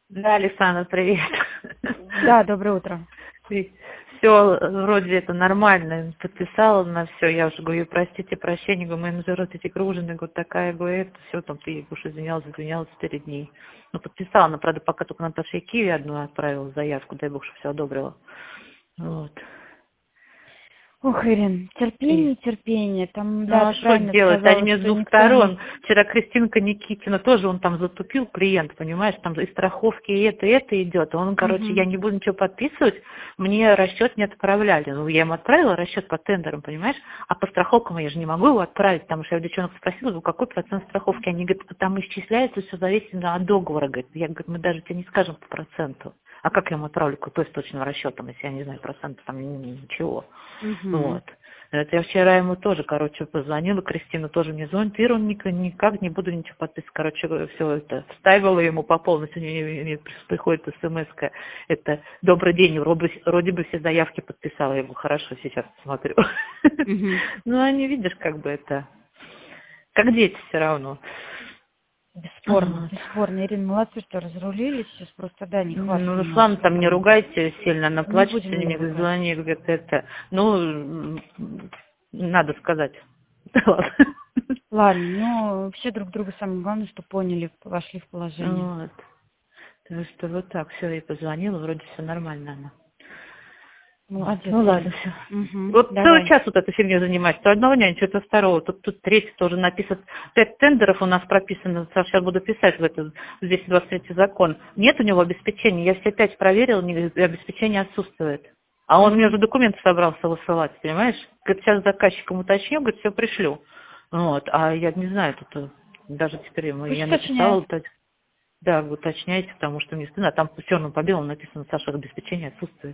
Да, Александр, привет. Да, доброе утро. Все, вроде это нормально, подписала на все. Я уже говорю, простите, прощения, говорю, менеджер, вот эти гружены, говорю, такая, говорю, это все, там ты уж извинялась перед ней. Ну, подписала, но, правда, пока только Наташе Киеве одну отправила заявку, дай бог, что все одобрила. Вот. Ох, Ирин, терпение, терпение. Там, Ну, да, а ты что правильно делать? Они сказала, мне с что двух никто не... сторон. Вчера Кристинка Никитина тоже, он там затупил клиент, понимаешь, там и страховки, и это идет. Он, короче, я Мгм. не буду ничего подписывать, мне расчет не отправляли. Ну, я ему отправила расчет по тендерам, понимаешь, а по страховкам я же не могу его отправить, потому что я у девчонок спросила, ну, какой процент страховки? Они говорят, там исчисляется все зависит от договора, говорит. Я говорю, мы даже тебе не скажем по проценту. А как я ему отправлю какой с точным расчетом, если я не знаю процента, там ничего. Мгм. Вот. Это я вчера ему тоже, короче, позвонила, Кристина тоже мне звонит, Ира, никак не буду ничего подписывать, короче, все это, вставила ему по полностью, мне приходит смс-ка, это, добрый день, вроде бы все заявки подписала, я ему хорошо, сейчас посмотрю. Мгм. Ну, они, видишь, как бы это, как дети все равно. Бесспорно, Вот. бесспорно. Ирина, молодцы, что разрулились. Сейчас просто, да, Ну, нехватка Руслан, немножечко там не там. ругайте сильно, она Не плачет, будем сегодня ее мне говорит, ругать. звони, говорит, это, ну, надо сказать. Ладно. Ладно, но все друг друга, самое главное, что поняли, вошли в положение. Вот. Так что вот так, все, я позвонила, вроде все нормально она. Вот. Молодец, Ну ладно, Ирин. все. Угу. Вот целый Давай. час вот этой фигней занимаюсь. То одного нянчу, то второго. Тут третий тоже написан. 5 тендеров у нас прописано. Сейчас буду писать в этот 223 закон. Нет у него обеспечения. Я все 5 проверила, обеспечение отсутствует. А он мне Угу. уже документы собрался высылать, понимаешь? Говорит, сейчас заказчикам уточню, говорит, все пришлю. Вот. А я не знаю, тут даже теперь Пусть я написала, уточняет. да, вы уточняйте, потому что мне стыдно. А там черным по белому написано, Саша, обеспечение отсутствует.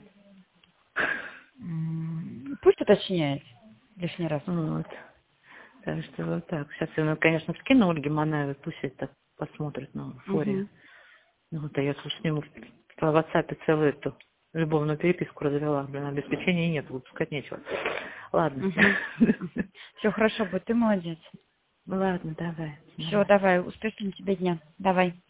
Пусть уточняет лишний раз. Вот. Так что вот так. Сейчас я, конечно, скину Ольге Манаевой, пусть это посмотрит на форе. Угу. Ну, вот, а я слушай, с ним по WhatsApp целую эту любовную переписку развела. Блин, обеспечения нет, выпускать нечего. Ладно. Угу. Все хорошо будет, ты молодец. Ладно, давай. Все, давай, успешного тебе дня. Давай.